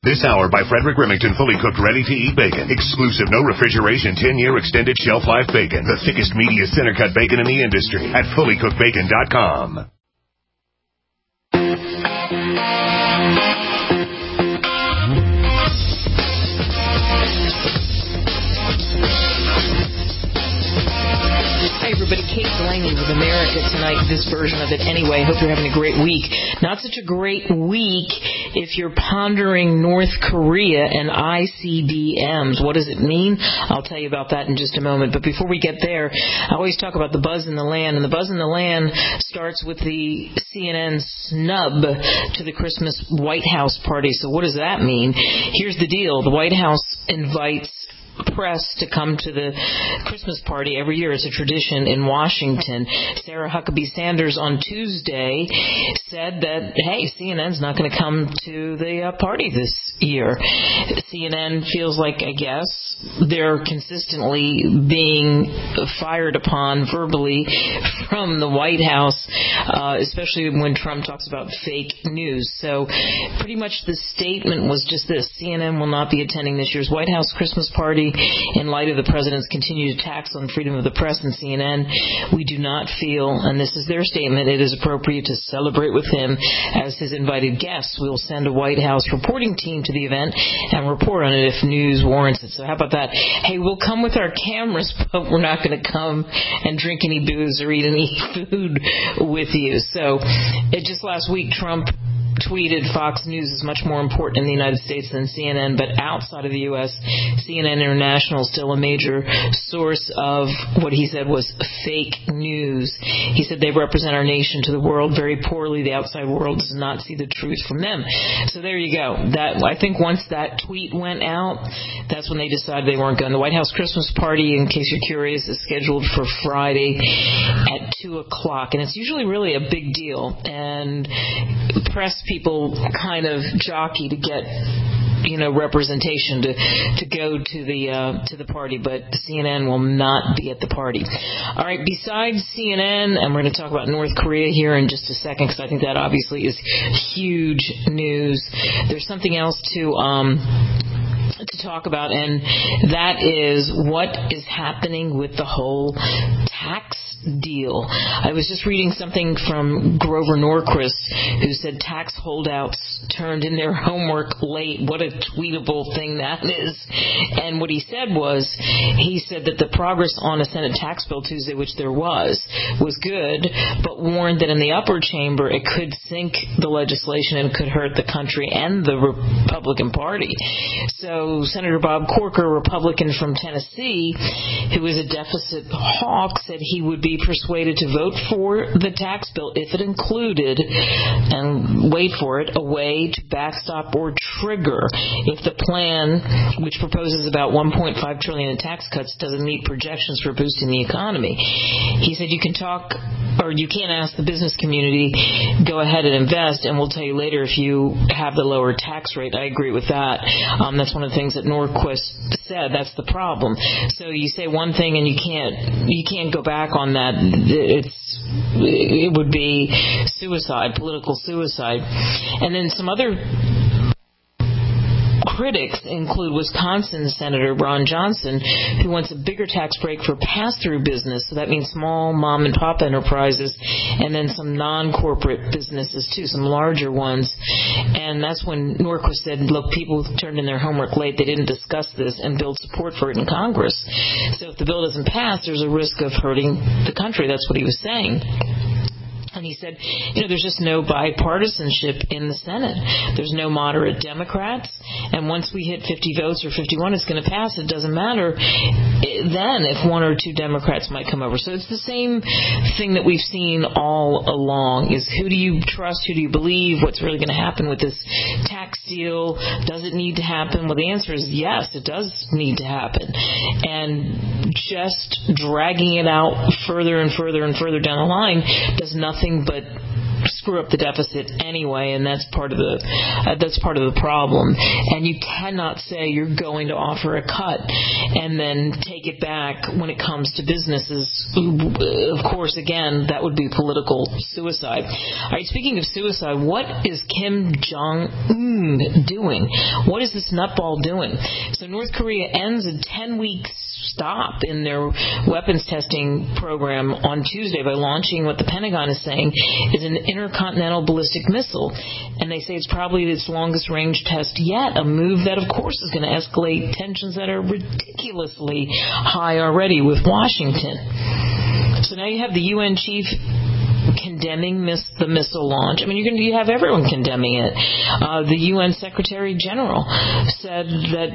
This hour by Frederick Remington, fully cooked, ready-to-eat bacon. Exclusive, no refrigeration, 10-year extended shelf life bacon. The thickest, meatiest, center-cut bacon in the industry at fullycookedbacon.com. Hi, everybody. Kate Delaney with America Tonight, this version of it anyway. Hope you're having a great week. Not such a great week if you're pondering North Korea and ICBMs. What does it mean? I'll tell you about that in just a moment. But before we get there, I always talk about the buzz in the land. And the buzz in the land starts with the CNN snub to the Christmas White House party. So what does that mean? Here's the deal. The White House invites press to come to the Christmas party every year. It's a tradition in Washington. Sarah Huckabee Sanders on Tuesday said that, hey, CNN's not going to come to the party this year. CNN feels like, I guess, they're consistently being fired upon verbally from the White House, especially when Trump talks about fake news. So pretty much the statement was just this: CNN will not be attending this year's White House Christmas party in light of the president's continued attacks on freedom of the press and CNN. We do not feel, and this is their statement, it is appropriate to celebrate with him as his invited guests. We will send a White House reporting team to the event and report on it if news warrants it. So how about that? Hey, we'll come with our cameras, but we're not going to come and drink any booze or eat any food with you. So just last week, Trump tweeted Fox News is much more important in the United States than CNN, but outside of the U.S., CNN International is still a major source of what he said was fake news. He said they represent our nation to the world very poorly. The outside world does not see the truth from them. So there you go. That, I think once that tweet went out, that's when they decided they weren't going. The White House Christmas party, in case you're curious, is scheduled for Friday at 2 o'clock, and it's usually really a big deal, and press people kind of jockey to get representation to go to the party, but CNN will not be at the party. All right, besides CNN, and we're going to talk about North Korea here in just a second because I think that obviously is huge news. There's something else to talk about, and that is what is happening with the whole tax deal. I was just reading something from Grover Norquist, who said tax holdouts turned in their homework late. What a tweetable thing that is. And what he said that the progress on a Senate tax bill Tuesday, which there was good, but warned that in the upper chamber it could sink the legislation and could hurt the country and the Republican Party. So Senator Bob Corker, a Republican from Tennessee, who is a deficit hawk, said he would be persuaded to vote for the tax bill if it included, and wait for it, a way to backstop or trigger if the plan, which proposes about $1.5 trillion in tax cuts, doesn't meet projections for boosting the economy. He said you can't ask the business community, go ahead and invest, and we'll tell you later if you have the lower tax rate. I agree with that. That's one of the things that Norquist said. That's the problem. So you say one thing and you can't go back on that. It would be suicide, political suicide. And then some other critics include Wisconsin Senator Ron Johnson, who wants a bigger tax break for pass-through business. So that means small mom-and-pop enterprises, and then some non-corporate businesses, too, some larger ones. And that's when Norquist said, look, people turned in their homework late. They didn't discuss this and build support for it in Congress. So if the bill doesn't pass, there's a risk of hurting the country. That's what he was saying. And he said, there's just no bipartisanship in the Senate. There's no moderate Democrats. And once we hit 50 votes or 51, it's going to pass. It doesn't matter then if one or two Democrats might come over. So it's the same thing that we've seen all along, is who do you trust, who do you believe, what's really going to happen with this tax deal? Does it need to happen? Well, the answer is yes, it does need to happen. And just dragging it out further and further and further down the line does nothing but screw up the deficit anyway, and that's part of the problem. And you cannot say you're going to offer a cut and then take it back when it comes to businesses. Of course, again, that would be political suicide. All right, speaking of suicide, what is Kim Jong-un doing? What is this nutball doing? So North Korea ends a 10-week stop in their weapons testing program on Tuesday by launching what the Pentagon is saying is an intercontinental ballistic missile. And they say it's probably its longest range test yet, a move that, of course, is going to escalate tensions that are ridiculously high already with Washington. So now you have the UN chief condemning the missile launch. I mean, you have everyone condemning it. The UN Secretary General said that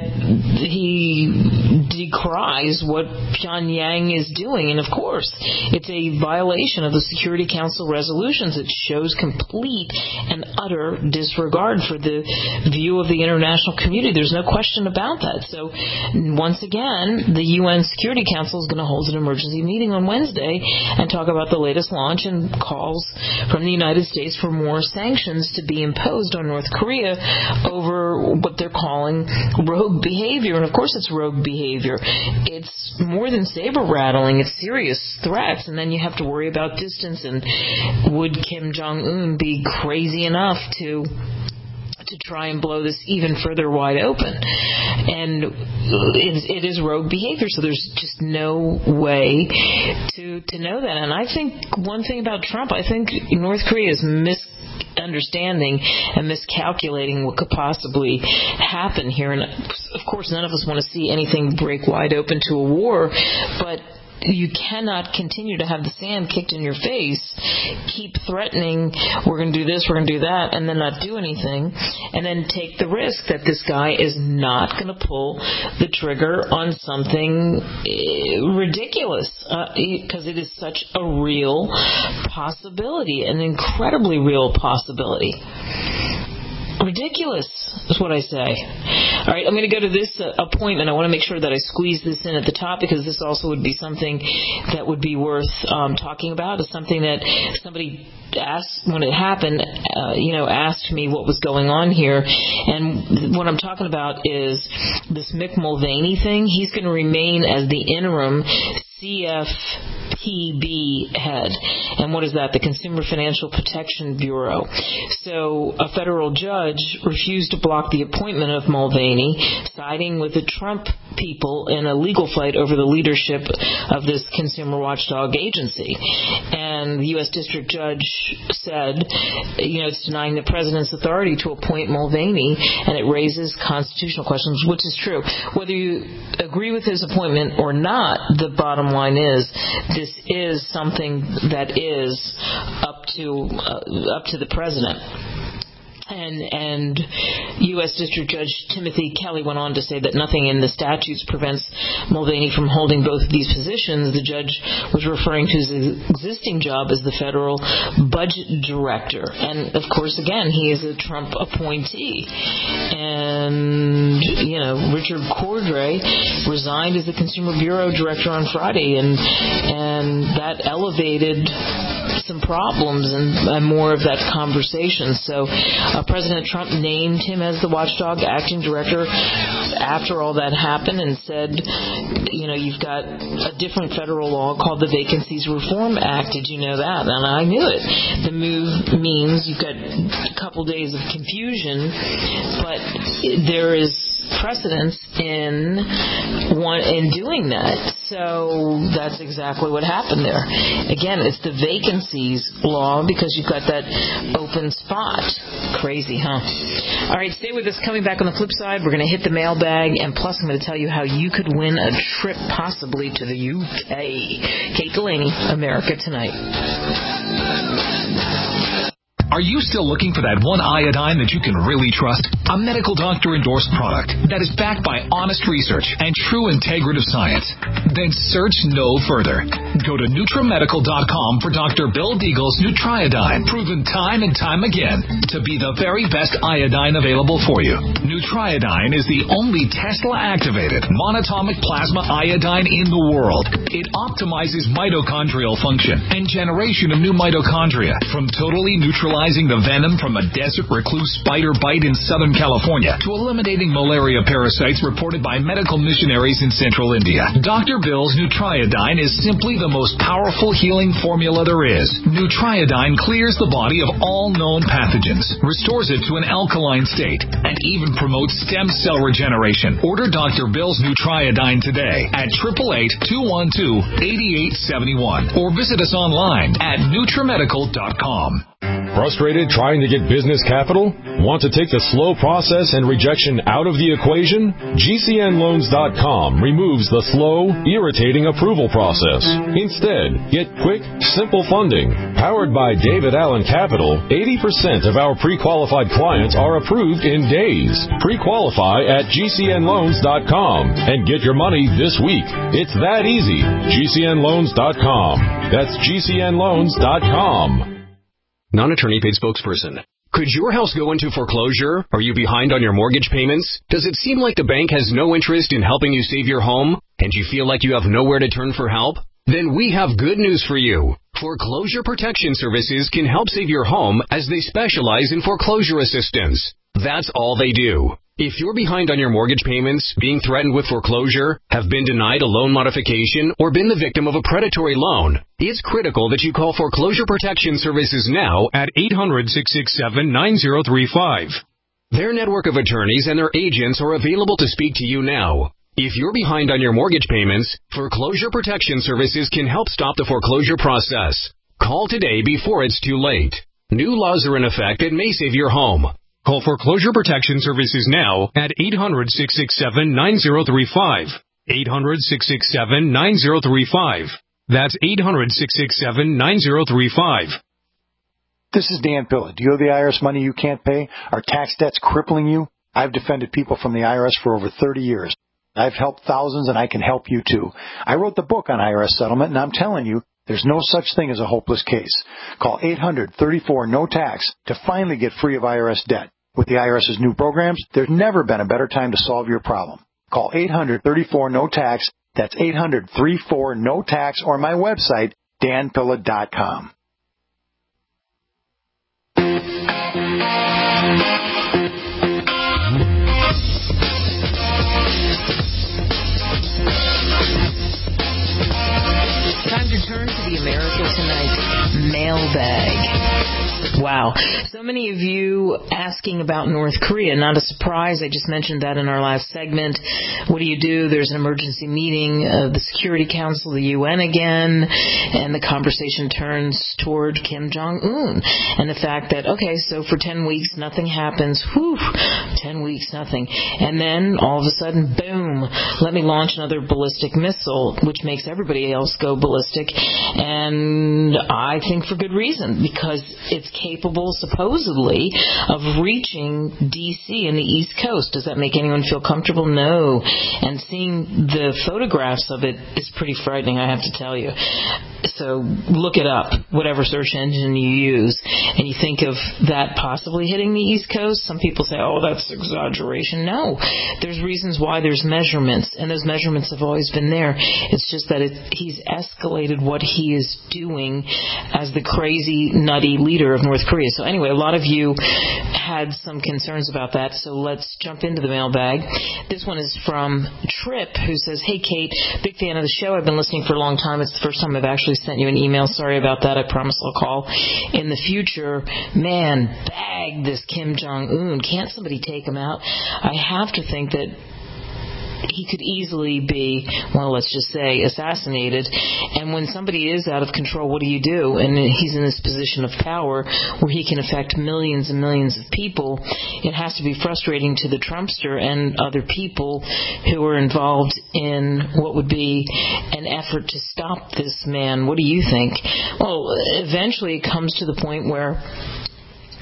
he decries what Pyongyang is doing, and of course, it's a violation of the Security Council resolutions. It shows complete and utter disregard for the view of the international community. There's no question about that. So, once again, the UN Security Council is going to hold an emergency meeting on Wednesday and talk about the latest launch and calls from the United States for more sanctions to be imposed on North Korea over what they're calling rogue behavior. And of course it's rogue behavior. It's more than saber-rattling. It's serious threats. And then you have to worry about distance. And would Kim Jong-un be crazy enough to try and blow this even further wide open? And it is rogue behavior, so there's just no way to know that. And I think one thing about Trump, I think North Korea is misunderstanding and miscalculating what could possibly happen here. And of course, none of us want to see anything break wide open to a war, but you cannot continue to have the sand kicked in your face, keep threatening, we're going to do this, we're going to do that, and then not do anything, and then take the risk that this guy is not going to pull the trigger on something ridiculous, because it is such a real possibility, an incredibly real possibility. Ridiculous is what I say. All right, I'm going to go to this appointment. I want to make sure that I squeeze this in at the top because this also would be something that would be worth talking about. It's something that somebody asked when it happened, asked me what was going on here. And what I'm talking about is this Mick Mulvaney thing. He's going to remain as the interim CFPB head. And what is that? The Consumer Financial Protection Bureau. So a federal judge refused to block the appointment of Mulvaney, siding with the Trump people in a legal fight over the leadership of this consumer watchdog agency. And the U.S. District Judge said, it's denying the president's authority to appoint Mulvaney, and it raises constitutional questions, which is true. Whether you agree with his appointment or not, the bottom line is this is something that is up to the president. And U.S. District Judge Timothy Kelly went on to say that nothing in the statutes prevents Mulvaney from holding both of these positions. The judge was referring to his existing job as the federal budget director. And, of course, again, he is a Trump appointee. And, Richard Cordray resigned as the Consumer Bureau director on Friday, and that elevated some problems and more of that conversation. So President Trump named him as the watchdog acting director after all that happened and said, you've got a different federal law called the Vacancies Reform Act. Did you know that? And I knew it. The move means you've got a couple days of confusion, but there is precedence in doing that. So that's exactly what happened there. Again, it's the vacancies law because you've got that open spot. Crazy, huh? All right, stay with us. Coming back on the flip side, we're going to hit the mailbag, and plus I'm going to tell you how you could win a trip possibly to the UK. Kate Delaney, America Tonight. Are you still looking for that one iodine that you can really trust? A medical doctor endorsed product that is backed by honest research and true integrative science? Then search no further. Go to NutriMedical.com for Dr. Bill Deagle's Nutriodine, proven time and time again to be the very best iodine available for you. Nutriodine is the only Tesla-activated monatomic plasma iodine in the world. It optimizes mitochondrial function and generation of new mitochondria, from totally neutralizing the venom from a desert recluse spider bite in Southern California to eliminating malaria parasites reported by medical missionaries in Central India. Dr. Bill's Nutriodine is simply the most powerful healing formula there is. Nutriodine clears the body of all known pathogens, restores it to an alkaline state, and even promotes stem cell regeneration. Order Dr. Bill's Nutriodine today at 888-212-8871 or visit us online at NutriMedical.com. Frustrated trying to get business capital? Want to take the slow process and rejection out of the equation? GCNLoans.com removes the slow, irritating approval process. Instead, get quick, simple funding. Powered by David Allen Capital, 80% of our pre-qualified clients are approved in days. Pre-qualify at GCNLoans.com and get your money this week. It's that easy. GCNLoans.com. That's GCNLoans.com. Non-attorney paid spokesperson. Could your house go into foreclosure? Are you behind on your mortgage payments? Does it seem like the bank has no interest in helping you save your home? And you feel like you have nowhere to turn for help? Then we have good news for you. Foreclosure Protection Services can help save your home as they specialize in foreclosure assistance. That's all they do. If you're behind on your mortgage payments, being threatened with foreclosure, have been denied a loan modification, or been the victim of a predatory loan, it's critical that you call Foreclosure Protection Services now at 800-667-9035. Their network of attorneys and their agents are available to speak to you now. If you're behind on your mortgage payments, Foreclosure Protection Services can help stop the foreclosure process. Call today before it's too late. New laws are in effect that may save your home. Call Foreclosure Protection Services now at 800-667-9035. 800-667-9035. That's 800-667-9035. This is Dan Pilla. Do you owe the IRS money you can't pay? Are tax debts crippling you? I've defended people from the IRS for over 30 years. I've helped thousands, and I can help you too. I wrote the book on IRS settlement, and I'm telling you, there's no such thing as a hopeless case. Call 800-34-NO-TAX to finally get free of IRS debt. With the IRS's new programs, there's never been a better time to solve your problem. Call 800-34-NO-TAX. That's 800-34-NO-TAX, or my website, danpilla.com. Time to turn to the America Tonight mailbag. Wow. So many of you asking about North Korea. Not a surprise. I just mentioned that in our last segment. What do you do? There's an emergency meeting of the Security Council, the UN again, and the conversation turns toward Kim Jong-un and the fact that, okay, so for 10 weeks, nothing happens. 10 weeks, nothing. And then all of a sudden, boom, let me launch another ballistic missile, which makes everybody else go ballistic. And I think for good reason, because it's capable, supposedly, of reaching D.C. and the East Coast. Does that make anyone feel comfortable? No. And seeing the photographs of it is pretty frightening, I have to tell you. So look it up, whatever search engine you use, and you think of that possibly hitting the East Coast. Some people say, oh, that's exaggeration. No. There's reasons why there's measurements, and those measurements have always been there. It's just that he's escalated what he is doing as the crazy, nutty leader of North Korea. So anyway, a lot of you had some concerns about that, so let's jump into the mailbag. This one is from Trip, who says, hey, Kate, big fan of the show. I've been listening for a long time. It's the first time I've actually sent you an email. Sorry about that. I promise I'll call in the future. Man, bag this Kim Jong-un. Can't somebody take him out? I have to think that he could easily be, well, let's just say, assassinated. And when somebody is out of control, what do you do? And he's in this position of power where he can affect millions and millions of people. It has to be frustrating to the Trumpster and other people who are involved in what would be an effort to stop this man. What do you think? Well, eventually it comes to the point where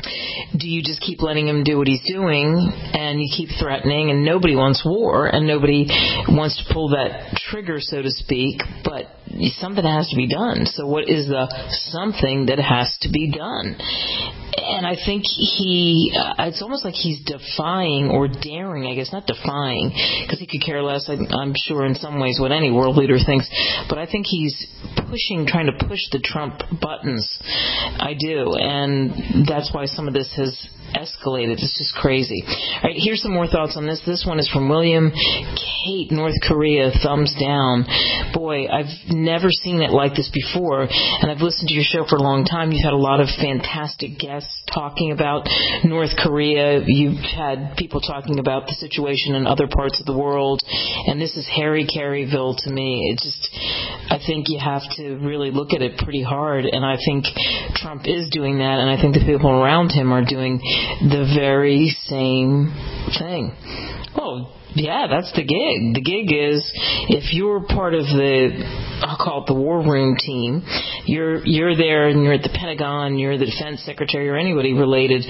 do you just keep letting him do what he's doing and you keep threatening, and nobody wants war and nobody wants to pull that trigger, so to speak, but something has to be done. So what is the something that has to be done? And I think it's almost like he's defying or daring, I guess, not defying, because he could care less, I'm sure, in some ways, what any world leader thinks. But I think he's trying to push the Trump buttons. I do. And that's why some of this has escalated. It's just crazy. All right, here's some more thoughts on this. This one is from William. Kate, North Korea, thumbs down. Boy, I've never seen it like this before, and I've listened to your show for a long time. You've had a lot of fantastic guests talking about North Korea. You've had people talking about the situation in other parts of the world, and this is Harry Caryville to me. I think you have to really look at it pretty hard, and I think Trump is doing that, and I think the people around him are doing the very same thing. Oh, yeah, that's the gig. The gig is, if you're part of I'll call it the war room team, you're there and you're at the Pentagon, you're the defense secretary or anybody related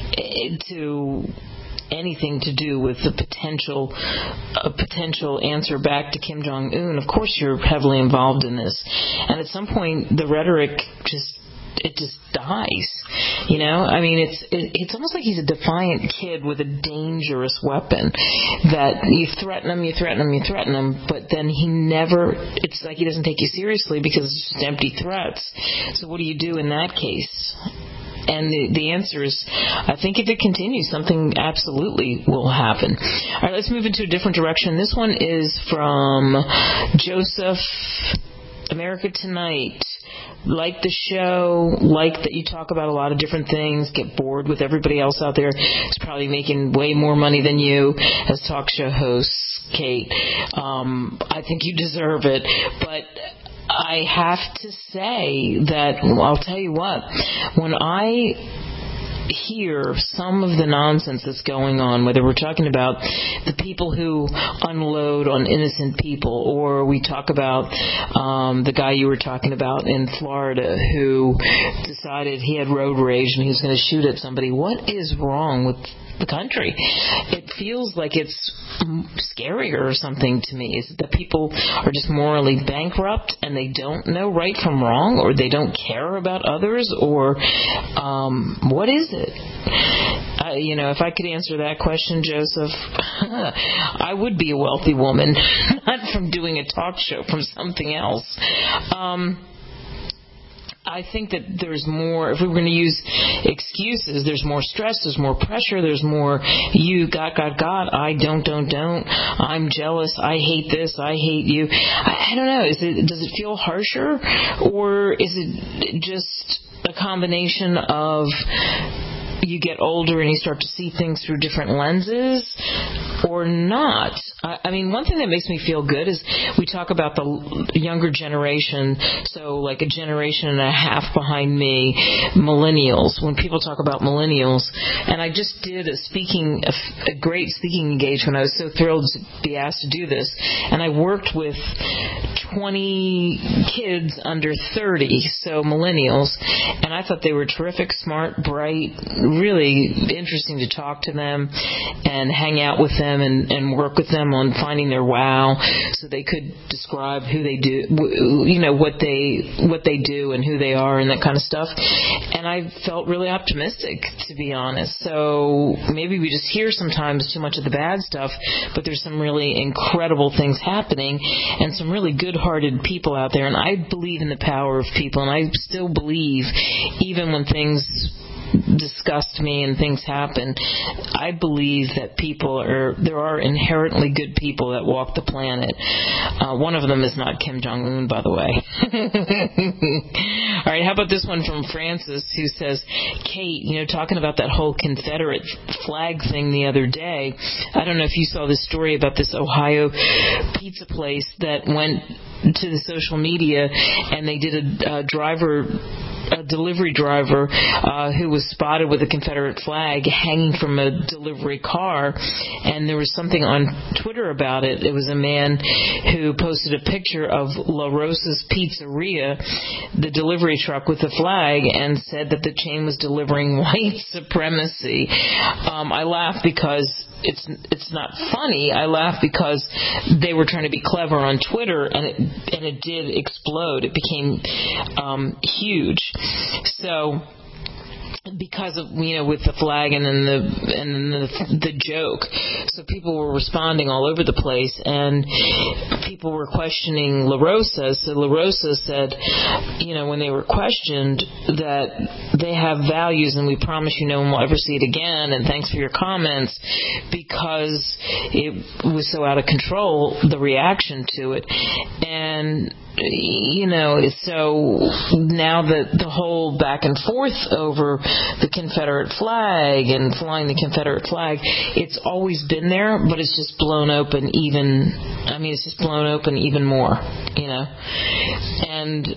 to anything to do with a potential answer back to Kim Jong-un, of course you're heavily involved in this. And at some point, the rhetoric just dies. You know, I mean, it's almost like he's a defiant kid with a dangerous weapon that you threaten him, but then it's like he doesn't take you seriously because it's just empty threats. So what do you do in that case? And the answer is, I think if it continues, something absolutely will happen. All right, let's move into a different direction. This one is from Joseph, America Tonight. Like the show, like that you talk about a lot of different things, get bored with everybody else out there who's probably making way more money than you as talk show hosts, Kate. I think you deserve it, but I have to say that, I'll tell you what, when I hear some of the nonsense that's going on, whether we're talking about the people who unload on innocent people, or we talk about the guy you were talking about in Florida who decided he had road rage and he was going to shoot at somebody. What is wrong with the country? It feels like it's scarier or something to me. Is it that people are just morally bankrupt and they don't know right from wrong, or they don't care about others, or what is it? If I could answer that question, Joseph, I would be a wealthy woman, not from doing a talk show, from something else. I think that there's more, if we were going to use excuses, there's more stress, there's more pressure, there's more you got, I don't, I'm jealous, I hate this, I hate you. I don't know, does it feel harsher, or is it just a combination of you get older and you start to see things through different lenses, or not? I mean, one thing that makes me feel good is we talk about the younger generation, so like a generation and a half behind me, millennials. When people talk about millennials, and I just did a great speaking engagement. I was so thrilled to be asked to do this, and I worked with 20 kids under 30, so millennials, and I thought they were terrific, smart, bright, really interesting to talk to them and hang out with them and work with them on finding their wow, so they could describe who they do, what they do and who they are and that kind of stuff. And I felt really optimistic, to be honest. So maybe we just hear sometimes too much of the bad stuff, but there's some really incredible things happening and some really good-hearted people out there. And I believe in the power of people, and I still believe, even when things disgust me and things happen, I believe that there are inherently good people that walk the planet. One of them is not Kim Jong-un, by the way. All right, how about this one from Francis, who says, Kate, talking about that whole Confederate flag thing the other day, I don't know if you saw this story about this Ohio pizza place that went to the social media and they did a delivery driver who was spotted with a Confederate flag hanging from a delivery car, and there was something on Twitter about it. It was a man who posted a picture of La Rosa's Pizzeria, the delivery truck with the flag, and said that the chain was delivering white supremacy. I laugh because it's not funny. I laugh because they were trying to be clever on Twitter, and it did explode. It became huge. So, because of, with the flag and then the joke, so people were responding all over the place, and people were questioning La Rosa. So La Rosa said, when they were questioned, that they have values and we promise you no one will ever see it again, and thanks for your comments, because it was so out of control, the reaction to it. And so now the whole back and forth over the Confederate flag and flying the Confederate flag, it's always been there, but it's just blown open even more, and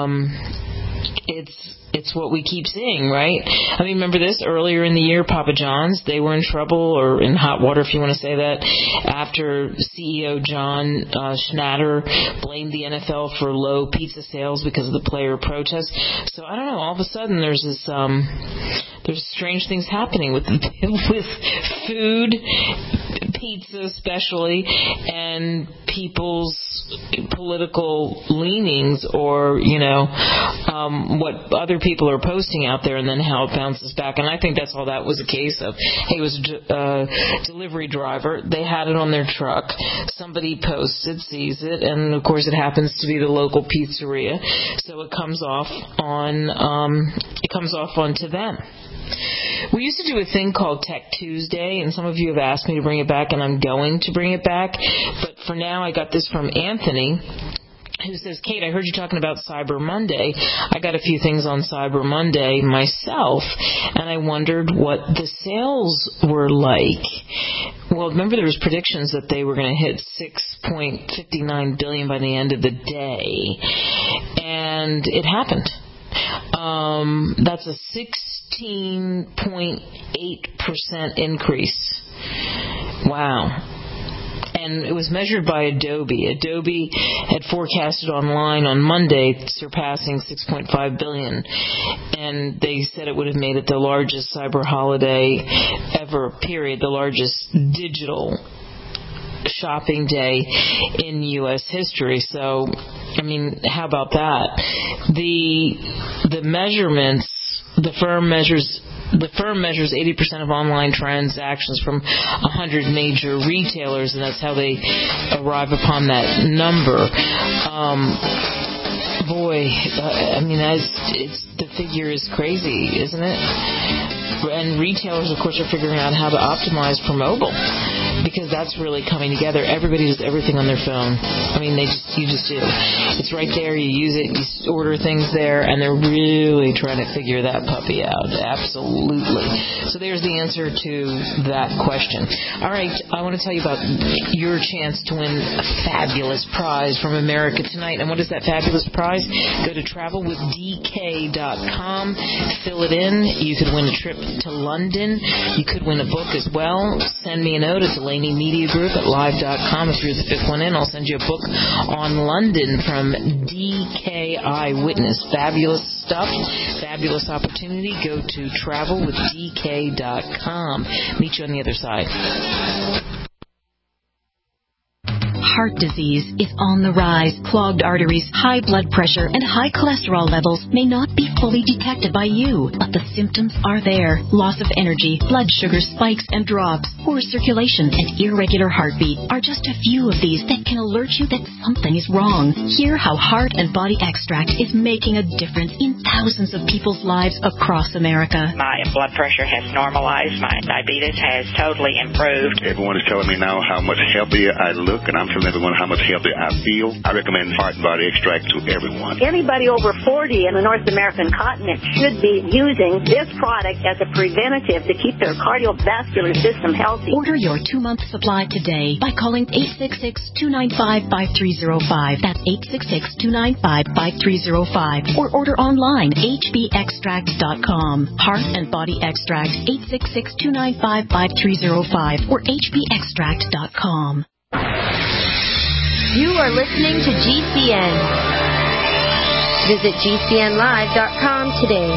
it's what we keep seeing, right? I mean, remember this? Earlier in the year, Papa John's, they were in trouble, or in hot water, if you want to say that, after CEO John Schnatter blamed the NFL for low pizza sales because of the player protest. So, I don't know, all of a sudden there's strange things happening with food, pizza especially, and people's political leanings, or what other people are posting out there, and then how it bounces back. And I think that's all that was a case of. Hey, it was a delivery driver. They had it on their truck. Somebody posted, sees it, and of course it happens to be the local pizzeria, so it comes off onto them. We used to do a thing called Tech Tuesday, and some of you have asked me to bring it back, and I'm going to bring it back. But for now, I got this from Anthony, who says, Kate, I heard you talking about Cyber Monday. I got a few things on Cyber Monday myself, and I wondered what the sales were like. Well, remember there was predictions that they were going to hit $6.59 billion by the end of the day, and it happened. That's a 16.8% increase. Wow. And it was measured by Adobe. Adobe had forecasted online on Monday surpassing $6.5 billion. And they said it would have made it the largest cyber holiday ever, period, the largest digital shopping day in U.S. history. So, I mean, how about that? The measurements, the firm measures 80% of online transactions from 100 major retailers, and that's how they arrive upon that number. The figure is crazy, isn't it? And retailers, of course, are figuring out how to optimize for mobile, because that's really coming together. Everybody does everything on their phone. I mean, you just do. It's right there. You use it. You order things there, and they're really trying to figure that puppy out. Absolutely. So there's the answer to that question. All right, I want to tell you about your chance to win a fabulous prize from America Tonight. And what is that fabulous prize? Go to travelwithdk.com, fill it in. You could win a trip to London. You could win a book as well. Send me a note at Delaney Media Group at live.com. If you're the fifth one in, I'll send you a book on London from DK Eyewitness. Fabulous stuff. Fabulous opportunity. Go to travelwithdk.com. Meet you on the other side. Heart disease is on the rise. Clogged arteries, high blood pressure, and high cholesterol levels may not be fully detected by you, but the symptoms are there. Loss of energy, blood sugar spikes and drops, poor circulation, and irregular heartbeat are just a few of these that can alert you that something is wrong. Hear how Heart and Body Extract is making a difference in thousands of people's lives across America. My blood pressure has normalized. My diabetes has totally improved. Everyone is telling me now how much healthier I look, and I'm telling everyone how much healthier I feel, I recommend Heart and Body Extract to everyone. Anybody over 40 in the North American continent should be using this product as a preventative to keep their cardiovascular system healthy. Order your 2-month supply today by calling 866-295-5305. That's 866-295-5305. Or order online, hbextract.com. Heart and Body Extract, 866-295-5305 or hbextract.com. You are listening to GCN. Visit GCNlive.com today.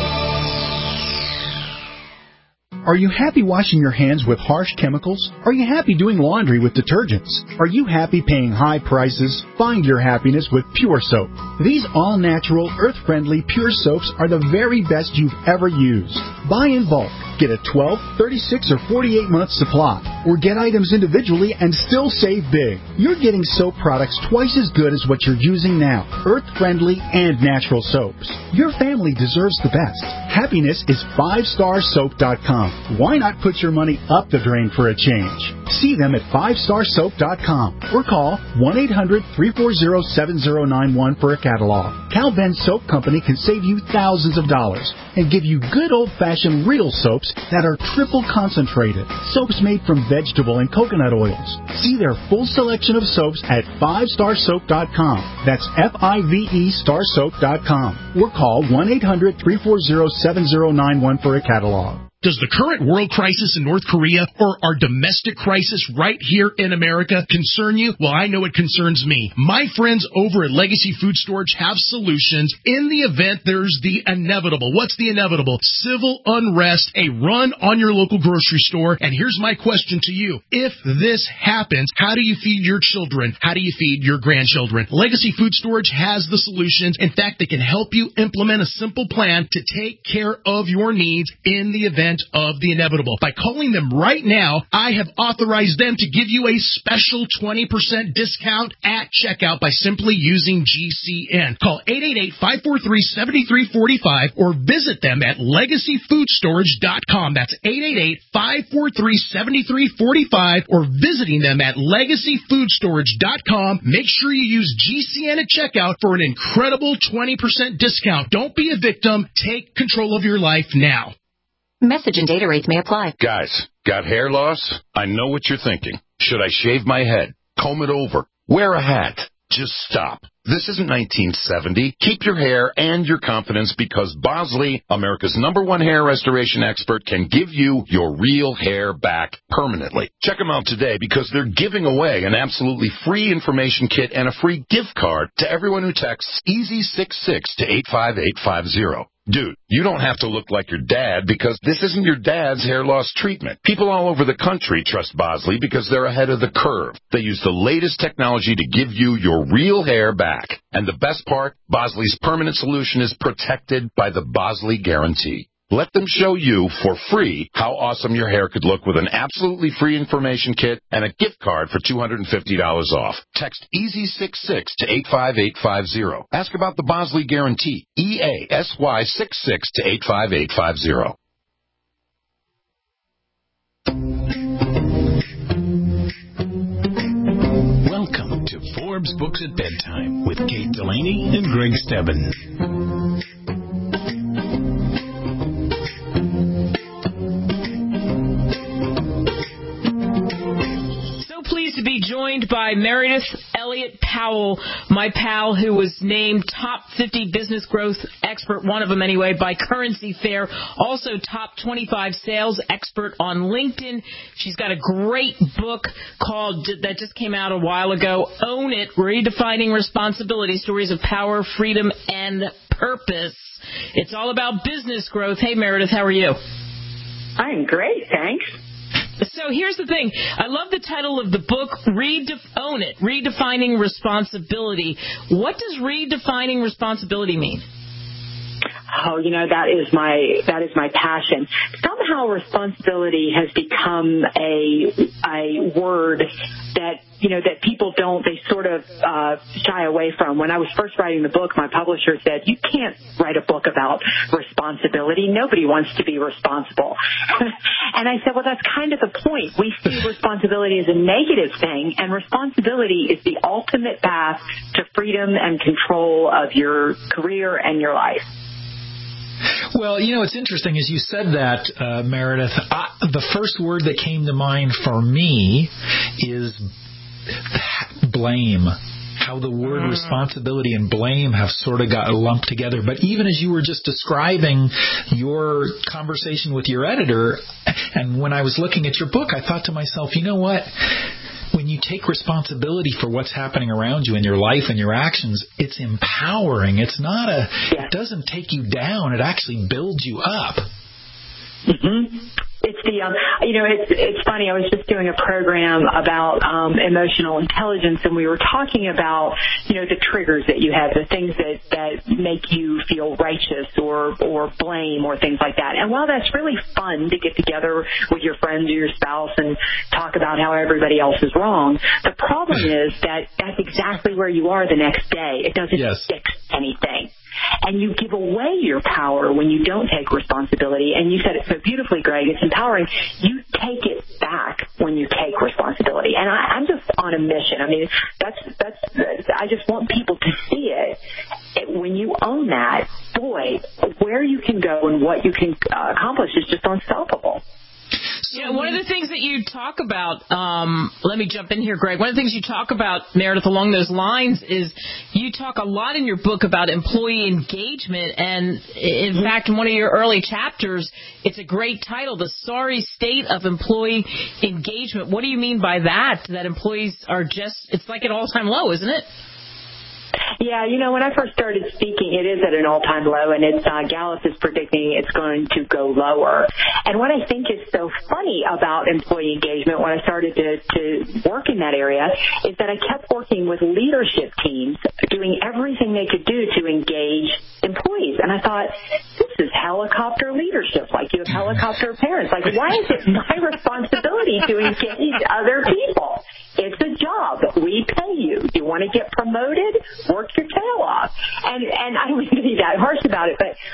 Are you happy washing your hands with harsh chemicals? Are you happy doing laundry with detergents? Are you happy paying high prices? Find your happiness with Pure Soap. These all-natural, earth-friendly Pure Soaps are the very best you've ever used. Buy in bulk. Get a 12, 36, or 48-month supply. Or get items individually and still save big. You're getting soap products twice as good as what you're using now. Earth-friendly and natural soaps. Your family deserves the best. Happiness is 5starsoap.com. Why not put your money up the drain for a change? See them at 5starsoap.com or call 1-800-340-7091 for a catalog. Cal Ben Soap Company can save you thousands of dollars and give you good old-fashioned real soaps that are triple concentrated. Soaps made from vegetable and coconut oils. See their full selection of soaps at 5starsoap.com. That's F-I-V-E starsoap.com. Or call 1-800-340-7091 for a catalog. Does the current world crisis in North Korea or our domestic crisis right here in America concern you? Well, I know it concerns me. My friends over at Legacy Food Storage have solutions in the event there's the inevitable. What's the inevitable? Civil unrest, a run on your local grocery store. And here's my question to you. If this happens, how do you feed your children? How do you feed your grandchildren? Legacy Food Storage has the solutions. In fact, they can help you implement a simple plan to take care of your needs in the event of the inevitable. By calling them right now, I have authorized them to give you a special 20% discount at checkout by simply using GCN. Call 888-543-7345 or visit them at legacyfoodstorage.com. That's 888-543-7345 or visiting them at legacyfoodstorage.com. Make sure you use GCN at checkout for an incredible 20% discount. Don't be a victim. Take control of your life now. Message and data rates may apply. Guys, got hair loss? I know what you're thinking. Should I shave my head? Comb it over? Wear a hat? Just stop. This isn't 1970. Keep your hair and your confidence because Bosley, America's #1 hair restoration expert, can give you your real hair back permanently. Check them out today because they're giving away an absolutely free information kit and a free gift card to everyone who texts EASY66 to 85850. Dude, you don't have to look like your dad because this isn't your dad's hair loss treatment. People all over the country trust Bosley because they're ahead of the curve. They use the latest technology to give you your real hair back. And the best part, Bosley's permanent solution is protected by the Bosley Guarantee. Let them show you for free how awesome your hair could look with an absolutely free information kit and a gift card for $250 off. Text EASY66 to 85850. Ask about the Bosley Guarantee. EASY66 to 85850. Welcome to Forbes Books at Bedtime with Kate Delaney and Greg Stebbins. To be joined by Meredith Elliott Powell, my pal, who was named top 50 business growth expert, one of them anyway, by Currency Fair, also top 25 sales expert on LinkedIn. She's got a great book called, that just came out a while ago, Own It, Redefining Responsibility, Stories of Power, Freedom, and Purpose. It's all about business growth. Hey, Meredith, how are you? I'm great, thanks. So here's the thing. I love the title of the book, Own It, Redefining Responsibility. What does redefining responsibility mean? Oh, that is my passion. Somehow responsibility has become a word that that people they sort of shy away from. When I was first writing the book, my publisher said, you can't write a book about responsibility. Nobody wants to be responsible. And I said, well, that's kind of the point. We see responsibility as a negative thing, and responsibility is the ultimate path to freedom and control of your career and your life. Well, it's interesting. As you said that, Meredith, the first word that came to mind for me is blame. How the word responsibility and blame have sort of got lumped together. But even as you were just describing your conversation with your editor, and when I was looking at your book, I thought to myself, you know what? When you take responsibility for what's happening around you in your life and your actions, it's empowering. It's not it doesn't take you down. It actually builds you up. Mm-hmm. It's it's funny. I was just doing a program about emotional intelligence, and we were talking about, the triggers that you have, the things that make you feel righteous or blame or things like that. And while that's really fun to get together with your friends or your spouse and talk about how everybody else is wrong, the problem is that that's exactly where you are the next day. It doesn't fix anything. And you give away your power when you don't take responsibility. And you said it so beautifully, Greg. It's empowering. You take it back when you take responsibility. And I'm just on a mission. I mean, I just want people to see it. When you own that, boy, where you can go and what you can accomplish is just unstoppable. One of the things that you talk about, let me jump in here, Greg. One of the things you talk about, Meredith, along those lines is you talk a lot in your book about employee engagement. And in fact, in one of your early chapters, it's a great title, The Sorry State of Employee Engagement. What do you mean by that? That employees are it's like an all-time low, isn't it? Yeah, when I first started speaking, it is at an all-time low, and it's Gallup is predicting it's going to go lower. And what I think is so funny about employee engagement when I started to work in that area is that I kept working with leadership teams doing everything they could do to engage employees. And I thought, this is helicopter leadership, like you have helicopter parents. Like, why is it my responsibility to engage other people? It's a job. We pay you. You want to get promoted? Work your tail off. And I don't mean to be that harsh about it, but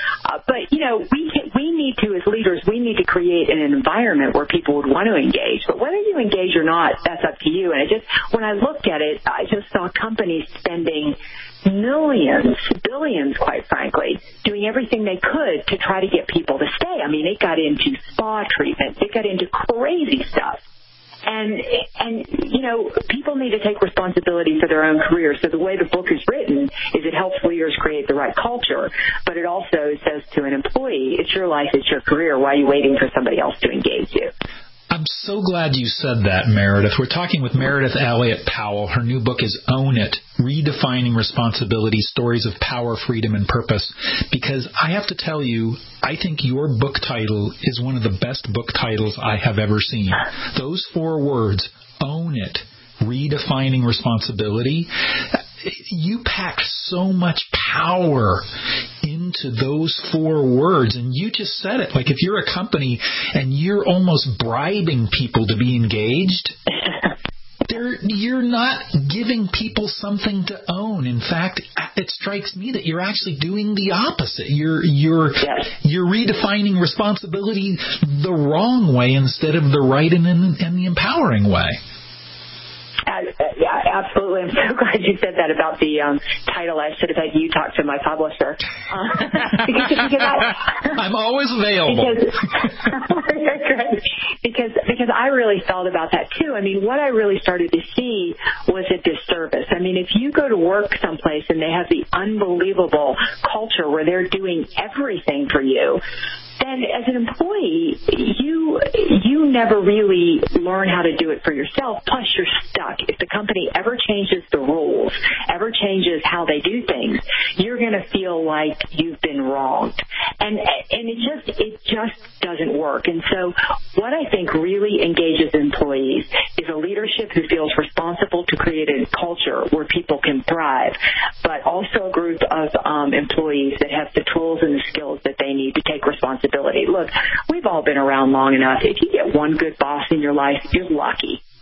we need to, as leaders, we need to create an environment where people would want to engage. But whether you engage or not, that's up to you. And when I looked at it, I just saw companies spending millions, billions, quite frankly, doing everything they could to try to get people to stay. I mean, it got into spa treatments. It got into crazy stuff. And people need to take responsibility for their own career. So the way the book is written is it helps leaders create the right culture, but it also says to an employee, it's your life, it's your career. Why are you waiting for somebody else to engage you? I'm so glad you said that, Meredith. We're talking with Meredith Elliott Powell. Her new book is Own It, Redefining Responsibility, Stories of Power, Freedom, and Purpose. Because I have to tell you, I think your book title is one of the best book titles I have ever seen. Those 4 words, Own It, Redefining Responsibility, you packed so much power into those 4 words, and you just said it. Like, if you're a company and you're almost bribing people to be engaged, you're not giving people something to own. In fact, it strikes me that you're actually doing the opposite. You're redefining responsibility the wrong way instead of the right and the empowering way. Yeah, absolutely. I'm so glad you said that about the title. I should have had you talk to my publisher. I'm always available. Because I really felt about that too. I mean, what I really started to see was a disservice. I mean, if you go to work someplace and they have the unbelievable culture where they're doing everything for you, then as an employee, you never really learn how to do it for yourself. Plus, you're stuck. If the company ever changes the rules, ever changes how they do things, you're going to feel like you've been wronged. And it just doesn't work. And so what I think really engages employees is a leadership who feels responsible to create a culture where people can thrive, but also a group of employees that have the tools and the skills that they need to take responsibility. Look, we've all been around long enough. If you get one good boss in your life, you're lucky.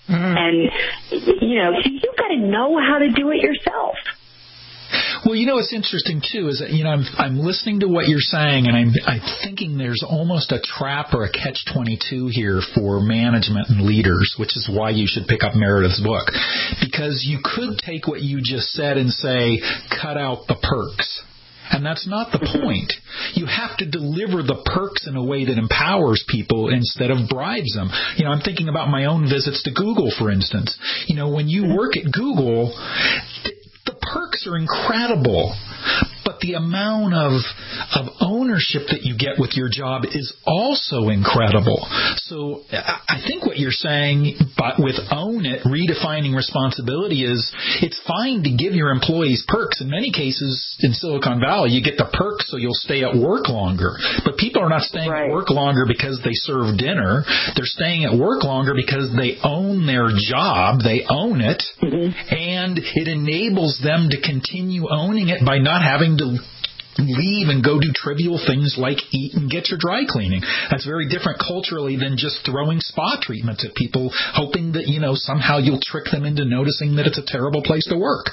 And, you know, so you've got to know how to do it yourself. Well, you know what's interesting too is that, you know, I'm listening to what you're saying, and I'm thinking there's almost a trap or a catch-22 here for management and leaders, which is why you should pick up Meredith's book, because you could take what you just said and say, cut out the perks. And that's not the point. You have to deliver the perks in a way that empowers people instead of bribes them. You know, I'm thinking about my own visits to Google, for instance. You know, when you work at Google, the perks are incredible, but the amount of ownership that you get with your job is also incredible. So I think what you're saying, but with Own It, redefining responsibility, is it's fine to give your employees perks. In many cases in Silicon Valley, you get the perks so you'll stay at work longer. But people are not staying at work longer because they serve dinner. They're staying at work longer because they own their job. They own it. And it enables them to continue owning it by not having to leave and go do trivial things like eat and get your dry cleaning. That's very different culturally than just throwing spa treatments at people, hoping that, you know, somehow you'll trick them into noticing that it's a terrible place to work.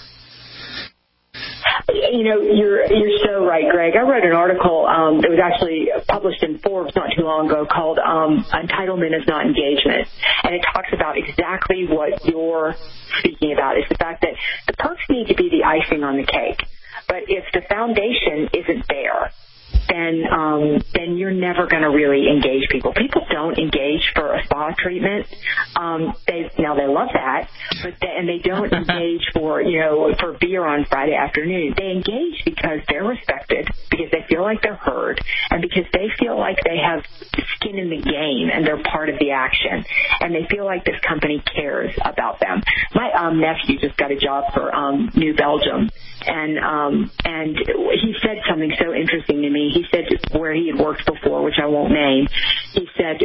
You know, you're so right, Greg. I wrote an article that was actually published in Forbes not too long ago called Entitlement is Not Engagement. And it talks about exactly what you're speaking about. It's the fact that the perks need to be the icing on the cake. But if the foundation isn't there, then you're never going to really engage people. People don't engage for a spa treatment. They love that, and they don't engage for beer on Friday afternoon. They engage because they're respected, because they feel like they're heard, and because they feel like they have skin in the game and they're part of the action, and they feel like this company cares about them. My nephew just got a job for New Belgium, and he said something so interesting to me. He said where he had worked before, which I won't name, he said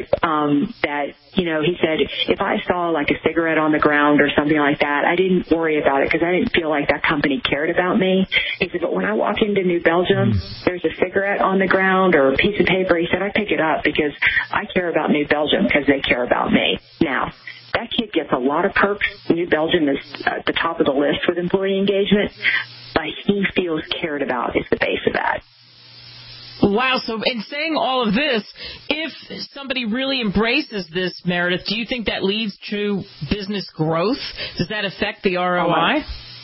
if I saw like a cigarette on the ground or something like that, I didn't worry about it because I didn't feel like that company cared about me. He said, but when I walk into New Belgium, there's a cigarette on the ground or a piece of paper. He said, I pick it up because I care about New Belgium because they care about me. Now, that kid gets a lot of perks. New Belgium is at the top of the list with employee engagement, but he feels cared about is the base of that. Wow. So in saying all of this, if somebody really embraces this, Meredith, do you think that leads to business growth? Does that affect the ROI?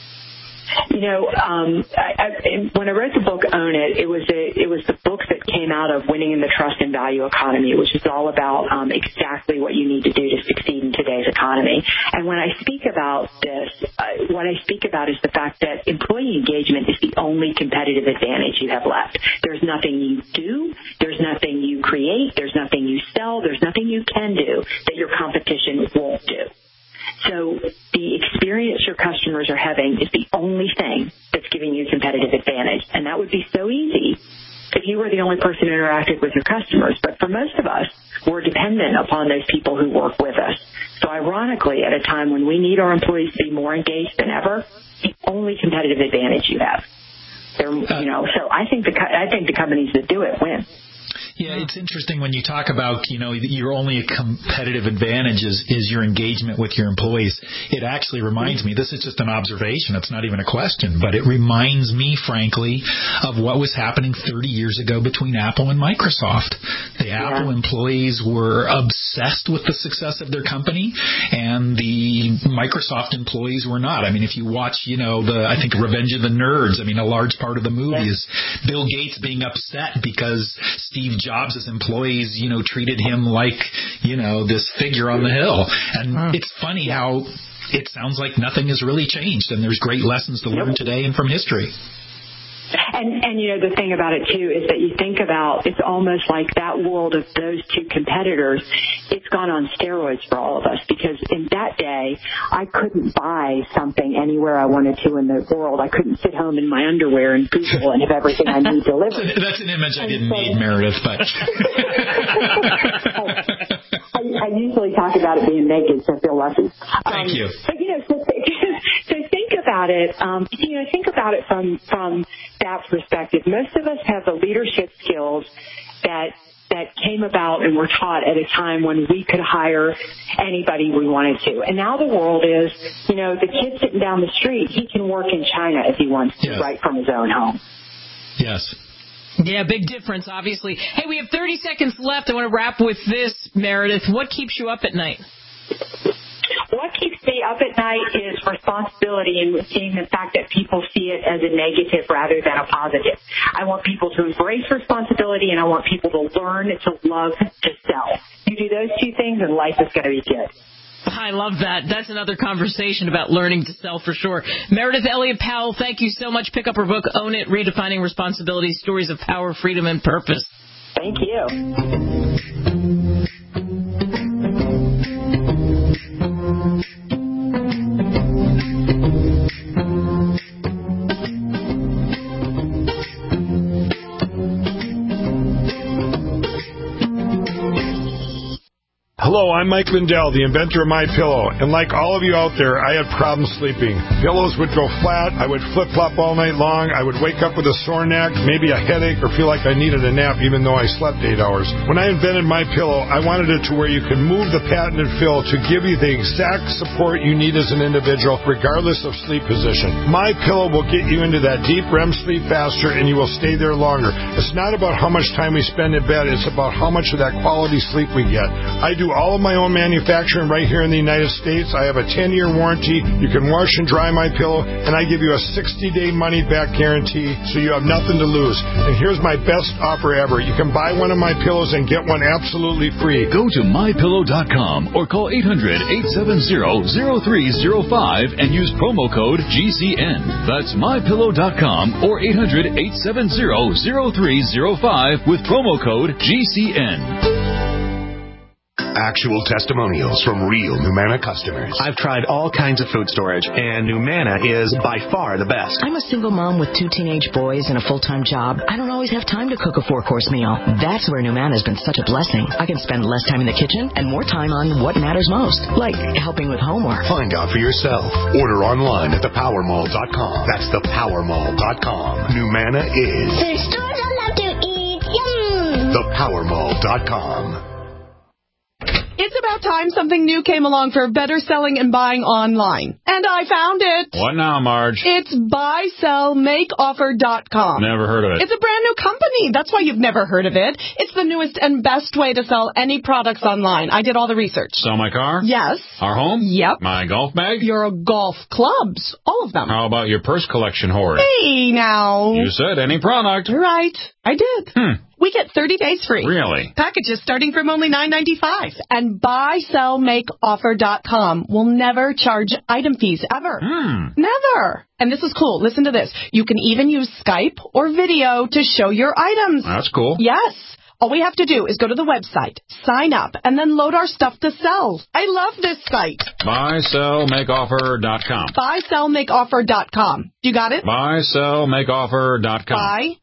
You know, when I wrote the book Own It, it was the book that came out of Winning in the Trust and Value Economy, which is all about exactly what you need to do to succeed in today's economy. And when I speak about this, what I speak about is the fact that employee engagement is the only competitive advantage you have left. There's nothing you do, there's nothing you create, there's nothing you sell, there's nothing you can do that your competition won't do. So the experience your customers are having is the only thing that's giving you competitive advantage. And that would be so easy if you were the only person who interacted with your customers. But for most of us, we're dependent upon those people who work with us. So ironically, at a time when we need our employees to be more engaged than ever, the only competitive advantage you have. So I think the companies that do it win. Yeah, it's interesting when you talk about, your only competitive advantage is your engagement with your employees. It actually reminds me, this is just an observation, it's not even a question, but it reminds me, frankly, of what was happening 30 years ago between Apple and Microsoft. The Apple employees were obsessed with the success of their company, and the Microsoft employees were not. I mean, if you watch, I think Revenge of the Nerds, a large part of the movie is Bill Gates being upset because Steve Jobs' employees, treated him like, this figure on the hill. And it's funny how it sounds like nothing has really changed, and there's great lessons to learn today and from history. And the thing about it, too, is that you think about, it's almost like that world of those two competitors, it's gone on steroids for all of us, because in that day, I couldn't buy something anywhere I wanted to in the world. I couldn't sit home in my underwear and Google and have everything I need delivered. That's an image I didn't need, Meredith, but... I usually talk about it being naked, so I feel lucky. Thank you. But, so think about it. Think about it from that perspective. Most of us have the leadership skills that that came about and were taught at a time when we could hire anybody we wanted to. And now the world is, the kid sitting down the street, he can work in China if he wants to, right from his own home. Yes. Yeah, big difference, obviously. Hey, we have 30 seconds left. I want to wrap with this, Meredith. What keeps you up at night? What keeps me up at night is responsibility and seeing the fact that people see it as a negative rather than a positive. I want people to embrace responsibility, and I want people to learn to love to sell. You do those two things, and life is going to be good. I love that. That's another conversation about learning to sell for sure. Meredith Elliott Powell, thank you so much. Pick up her book, Own It, Redefining Responsibility, Stories of Power, Freedom, and Purpose. Thank you. Hello, I'm Mike Lindell, the inventor of MyPillow, and like all of you out there, I had problems sleeping. Pillows would go flat, I would flip-flop all night long, I would wake up with a sore neck, maybe a headache, or feel like I needed a nap even though I slept 8 hours. When I invented MyPillow, I wanted it to where you could move the patented fill to give you the exact support you need as an individual, regardless of sleep position. MyPillow will get you into that deep REM sleep faster, and you will stay there longer. It's not about how much time we spend in bed, it's about how much of that quality sleep we get. I do all of my own manufacturing right here in the United States. I have a 10-year warranty. You can wash and dry MyPillow, and I give you a 60-day money-back guarantee, so you have nothing to lose. And here's my best offer ever. You can buy one of my pillows and get one absolutely free. Go to MyPillow.com or call 800-870-0305 and use promo code GCN. That's MyPillow.com or 800-870-0305 with promo code GCN. Actual testimonials from real Numana customers. I've tried all kinds of food storage, and Numana is by far the best. I'm a single mom with 2 teenage boys and a full-time job. I don't always have time to cook a 4-course meal. That's where Numana has been such a blessing. I can spend less time in the kitchen and more time on what matters most, like helping with homework. Find out for yourself. Order online at thepowermall.com. That's thepowermall.com. Numana is... There's stores I love to eat. Yum! Thepowermall.com. It's about time something new came along for better selling and buying online. And I found it. What now, Marge? It's buysellmakeoffer.com. Never heard of it. It's a brand new company. That's why you've never heard of it. It's the newest and best way to sell any products online. I did all the research. Sell my car? Yes. Our home? Yep. My golf bag? Your golf clubs. All of them. How about your purse collection hoard? Hey, now. You said any product. Right. I did. We get 30 days free. Really? Packages starting from only $9.95. And buysellmakeoffer.com will never charge item fees ever. Never. And this is cool. Listen to this. You can even use Skype or video to show your items. That's cool. Yes. All we have to do is go to the website, sign up, and then load our stuff to sell. I love this site. Buysellmakeoffer.com. Buysellmakeoffer.com. You got it? Buysellmakeoffer.com.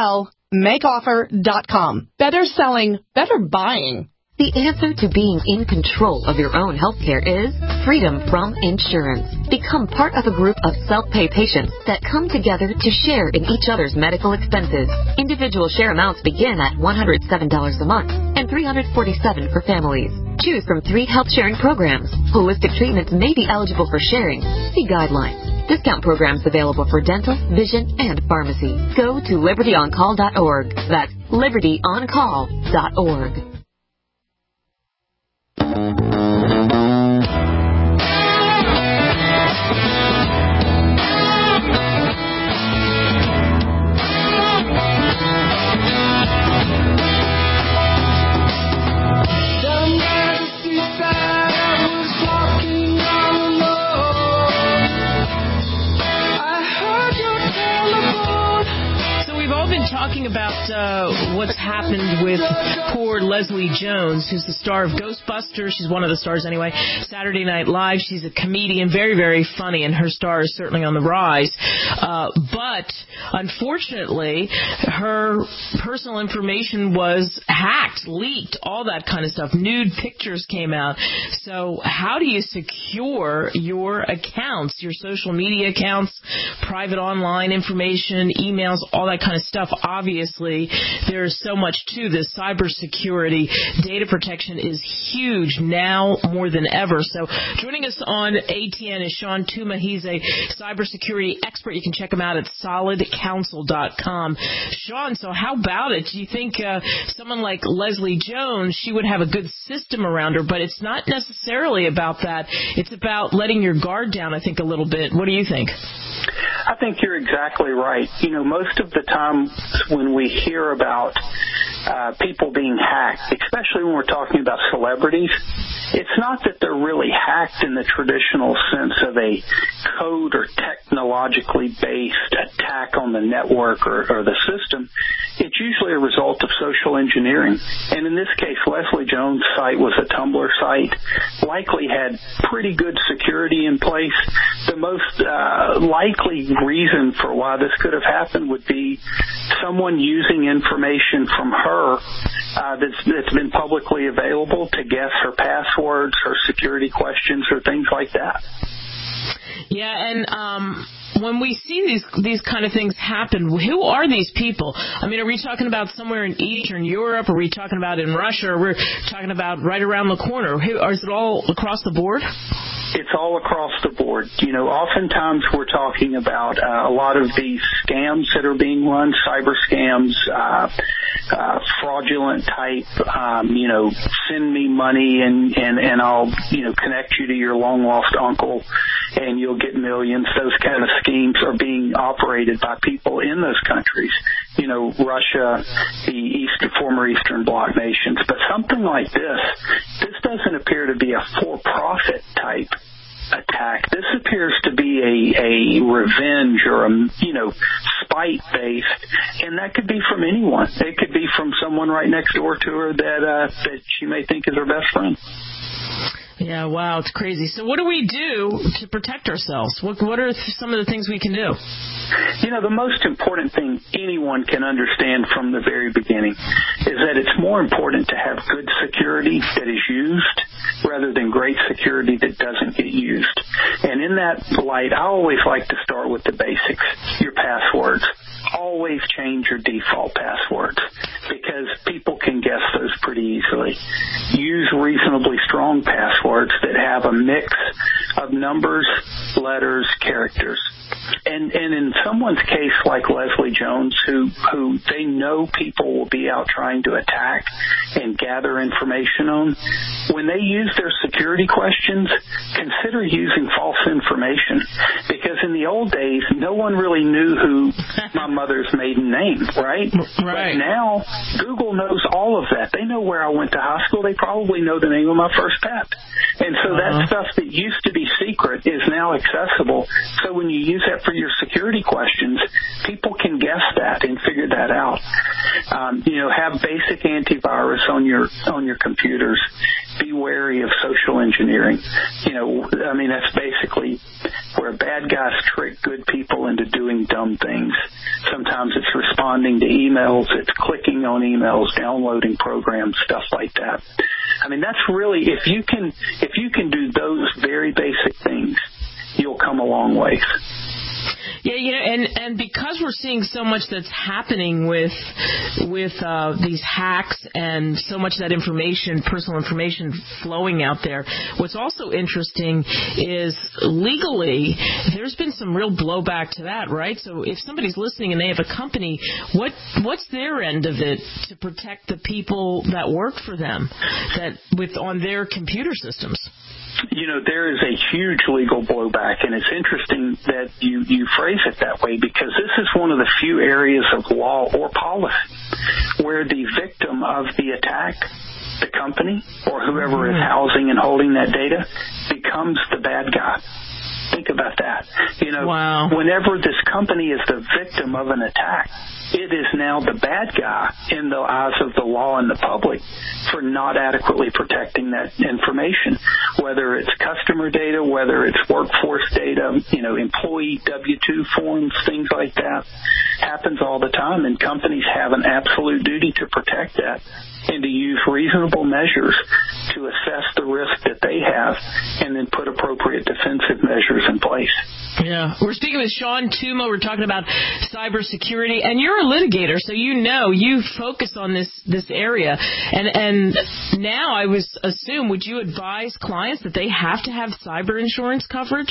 Buysellmakeoffer.com. Better selling, better buying. The answer to being in control of your own health care is freedom from insurance. Become part of a group of self-pay patients that come together to share in each other's medical expenses. Individual share amounts begin at $107 a month and $347 for families. Choose from 3 health sharing programs. Holistic treatments may be eligible for sharing. See guidelines. Discount programs available for dental, vision, and pharmacy. Go to libertyoncall.org. That's libertyoncall.org. Talking about what's happened with poor Leslie Jones, who's the star of Ghostbusters. She's one of the stars anyway. Saturday Night Live. She's a comedian, very, very funny, and her star is certainly on the rise. But unfortunately, her personal information was hacked, leaked, all that kind of stuff. Nude pictures came out. So how do you secure your accounts, your social media accounts, private online information, emails, all that kind of stuff? Obviously, obviously there's so much to this. Cybersecurity, data protection is huge now more than ever. So joining us on ATN is Sean Tuma. He's a cybersecurity expert. You can check him out at solidcounsel.com. Sean, so how about it? Do you think someone like Leslie Jones, she would have a good system around her, but it's not necessarily about that. It's about letting your guard down, I think, a little bit. What do you think? I think you're exactly right. Most of the time when we hear about people being hacked, especially when we're talking about celebrities, it's not that they're really hacked in the traditional sense of a code or technologically based attack on the network or the system. It's usually a result of social engineering. And in this case, Leslie Jones' site was a Tumblr site, likely had pretty good security in place. The most likely reason for why this could have happened would be someone using information from her that's been publicly available to guess her passwords, her security questions, or things like that. Yeah, and when we see these kind of things happen, who are these people? I mean, are we talking about somewhere in Eastern Europe? Are we talking about in Russia? Or we're talking about right around the corner? Is it all across the board? It's all across the board. Oftentimes we're talking about a lot of these scams that are being run, cyber scams, fraudulent type, send me money and I'll, connect you to your long lost uncle and you'll get millions. Those kind of schemes are being operated by people in those countries. Russia, the former Eastern Bloc nations. But something like this doesn't appear to be a for-profit type attack. This appears to be a revenge or spite-based, and that could be from anyone. It could be from someone right next door to her that she may think is her best friend. Yeah, wow, it's crazy. So what do we do to protect ourselves? What are some of the things we can do? The most important thing anyone can understand from the very beginning is that it's more important to have good security that is used rather than great security that doesn't get used. And in that light, I always like to start with the basics, your passwords. Always change your default passwords because people can guess those pretty easily. Use reasonably strong passwords that have a mix of numbers, letters, characters. And in someone's case like Leslie Jones, who they know people will be out trying to attack and gather information on, when they use their security questions, consider using false information. Because in the old days, no one really knew who my mother's maiden name, right? Right. But now, Google knows all of that. They know where I went to high school. They probably know the name of my first pet. And so that stuff that used to be secret is now accessible. So when you use that for your security questions, people can guess that and figure that out. Have basic antivirus on your computers. Be wary of social engineering. That's basically where bad guys trick good people into doing dumb things. Sometimes it's responding to emails, it's clicking on emails, downloading programs, stuff like that. That's really, if you can do those very basic things, you'll come a long ways. Yeah, and because we're seeing so much that's happening with these hacks and so much of that information, personal information flowing out there, what's also interesting is legally there's been some real blowback to that, right? So if somebody's listening and they have a company, what's their end of it to protect the people that work for them on their computer systems? There is a huge legal blowback, and it's interesting that you phrase it that way because this is one of the few areas of law or policy where the victim of the attack, the company, or whoever is housing and holding that data, becomes the bad guy. Think about that. Whenever this company is the victim of an attack, it is now the bad guy in the eyes of the law and the public for not adequately protecting that information, whether it's customer data, whether it's workforce data, employee W-2 forms, things like that. Happens all the time, and companies have an absolute duty to protect that and to use reasonable measures to assess the risk that they have and then put appropriate defensive measures in place. Yeah, Yeah. We're speaking with Sean Tuma. We're talking about cybersecurity, and you're a litigator, so you focus on this area. And now I would you advise clients that they have to have cyber insurance coverage?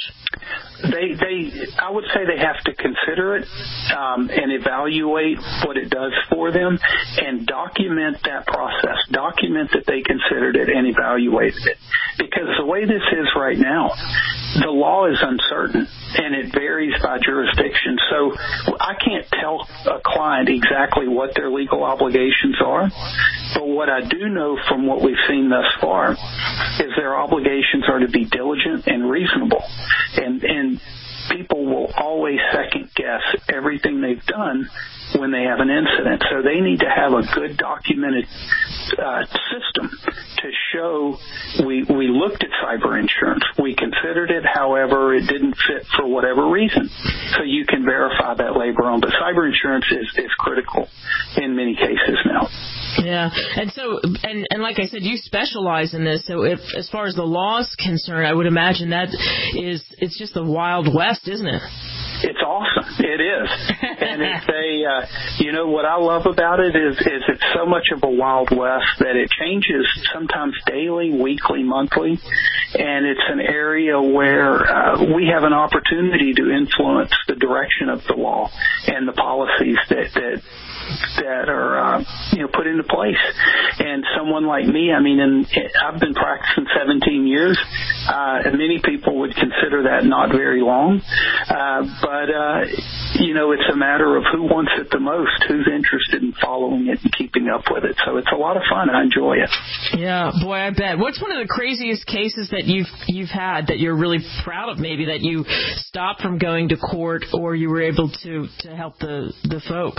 I would say they have to consider it and evaluate what it does for them, and document that process. Document that they considered it and evaluated it. Because the way this is right now, the law is uncertain and it varies by jurisdiction. So I can't tell a client exactly what their legal obligations are. But what I do know from what we've seen thus far is their obligations are to be diligent and reasonable. And people will always second guess everything they've done when they have an incident. So they need to have a good documented system to show we looked at cyber insurance. We considered it, however, it didn't fit for whatever reason. So you can verify that later on. But cyber insurance is critical in many cases now. Yeah, and so, and like I said, you specialize in this. So, as far as the law is concerned, I would imagine it's just the Wild West, isn't it? It's awesome. It is. And it's what I love about it is it's so much of a Wild West that it changes sometimes daily, weekly, monthly. And it's an area where we have an opportunity to influence the direction of the law and the policies that are put into place. And someone like me, I've been practicing 17 years. And many people would consider that not very long. But it's a matter of who wants it the most, who's interested in following it and keeping up with it. So it's a lot of fun. I enjoy it. Yeah, boy, I bet. What's one of the craziest cases that you've had that you're really proud of, maybe, that you stopped from going to court or you were able to help the folks?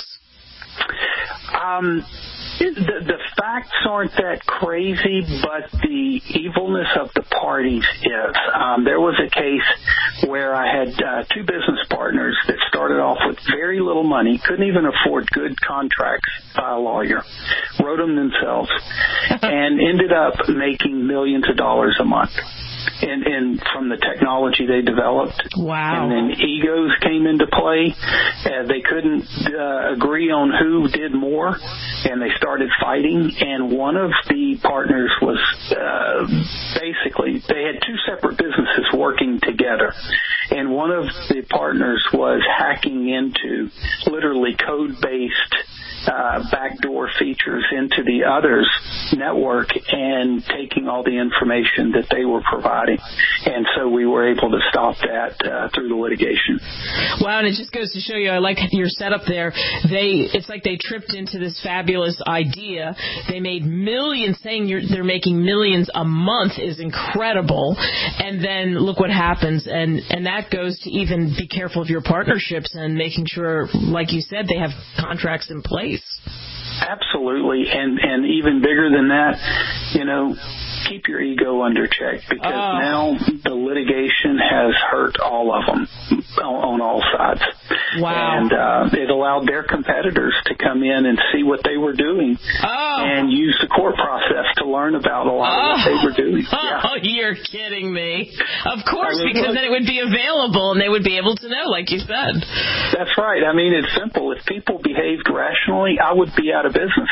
The facts aren't that crazy, but the evilness of the parties is. There was a case where I had two business partners that started off with very little money, couldn't even afford good contracts by a lawyer, wrote them themselves, and ended up making millions of dollars a month. And from the technology they developed. Wow. And then egos came into play. They couldn't agree on who did more, and they started fighting. And one of the partners was basically, they had two separate businesses working together. And one of the partners was hacking into literally code-based backdoor features into the other's network and taking all the information that they were providing. And so we were able to stop that through the litigation. Wow, and it just goes to show you, I like your setup there. It's like they tripped into this fabulous idea. They made millions, saying they're making millions a month is incredible. And then look what happens. And that goes to even be careful of your partnerships and making sure, like you said, they have contracts in place. Absolutely, and even bigger than that, keep your ego under check, because now the litigation has hurt all of them on all sides. Wow. And it allowed their competitors to come in and see what they were doing and use the court process to learn about a lot of what they were doing. Yeah. Oh, you're kidding me. Of course, because then it would be available and they would be able to know, like you said. That's right. It's simple. If people behaved rationally, I would be out of business.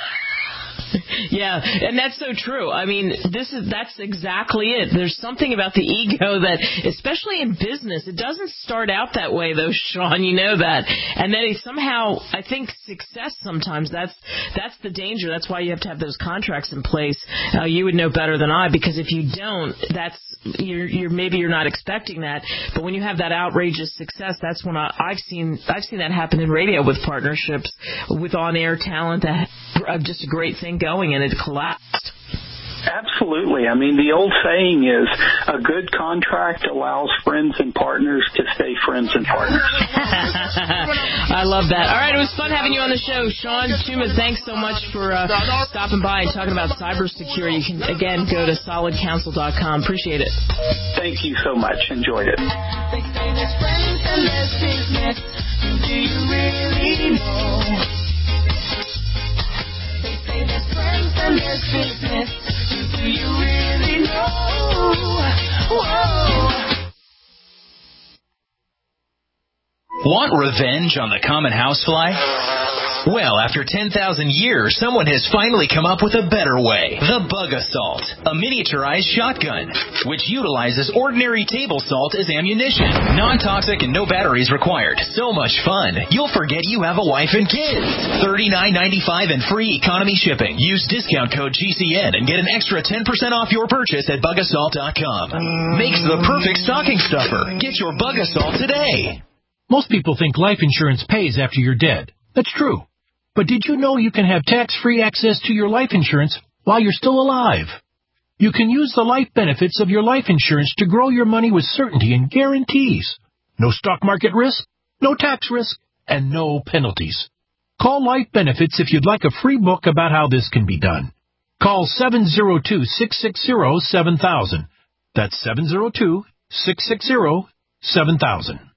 Yeah, and that's so true. That's exactly it. There's something about the ego that, especially in business, it doesn't start out that way, though, Sean. You know that. And then somehow, I think success sometimes, that's the danger. That's why you have to have those contracts in place. You would know better than I, because if you don't, maybe you're not expecting that. But when you have that outrageous success, that's when I've seen that happen in radio with partnerships, with on-air talent, that just a great thing going, and it collapsed. Absolutely. The old saying is, a good contract allows friends and partners to stay friends and partners. I love that. All right, it was fun having you on the show. Sean Tuma, thanks so much for stopping by and talking about cybersecurity. You can, again, go to solidcounsel.com. Appreciate it. Thank you so much. Enjoyed it. They say there's friends and there's business. Do you really know? They say there's friends and there's business. Do you really know? Whoa. Want revenge on the common housefly? Well, after 10,000 years, someone has finally come up with a better way. The Bug Assault, a miniaturized shotgun, which utilizes ordinary table salt as ammunition. Non-toxic and no batteries required. So much fun, you'll forget you have a wife and kids. $39.95 and free economy shipping. Use discount code GCN and get an extra 10% off your purchase at bugassault.com. Makes the perfect stocking stuffer. Get your Bug Assault today. Most people think life insurance pays after you're dead. That's true. But did you know you can have tax-free access to your life insurance while you're still alive? You can use the life benefits of your life insurance to grow your money with certainty and guarantees. No stock market risk, no tax risk, and no penalties. Call Life Benefits if you'd like a free book about how this can be done. Call 702-660-7000. That's 702-660-7000.